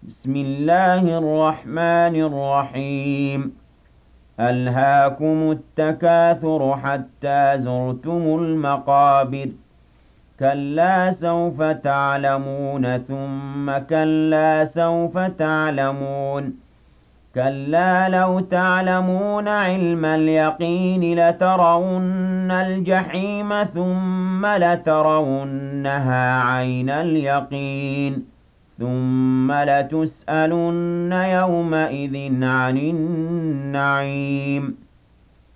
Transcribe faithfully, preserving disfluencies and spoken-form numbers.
بسم الله الرحمن الرحيم ألهاكم التكاثر حتى زرتم المقابر كلا سوف تعلمون ثم كلا سوف تعلمون كلا لو تعلمون علم اليقين لترون الجحيم ثم لترونها عين اليقين ثم لتسألن يومئذ عن النعيم